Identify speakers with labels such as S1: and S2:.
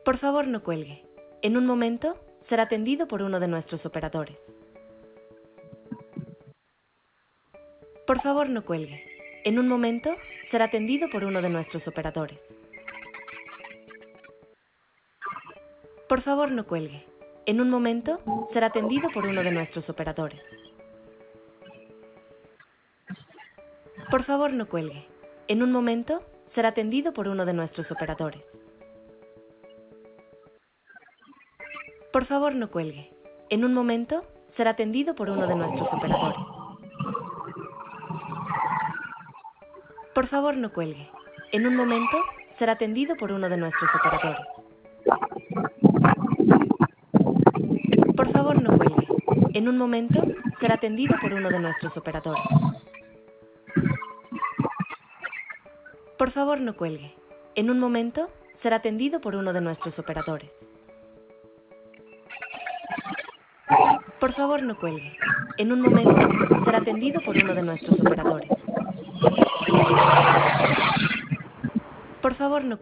S1: Por favor, no cuelgue. En un momento será atendido por uno de nuestros operadores. Por favor, no cuelgue. En un momento será atendido por uno de nuestros operadores. Por favor, no cuelgue. En un momento será atendido por uno de nuestros operadores. Por favor, no cuelgue. En un momento será atendido por uno de nuestros operadores. Por favor, no cuelgue. En un momento será atendido por uno de nuestros operadores. Por favor, no cuelgue. En un momento será atendido por uno de nuestros operadores. Por favor, no cuelgue. En un momento será atendido por uno de nuestros operadores. Por favor, no cuelgue. En un momento será atendido por uno de nuestros operadores. Por favor, no cuelgue. En un momento será atendido por uno de nuestros operadores. Por favor, no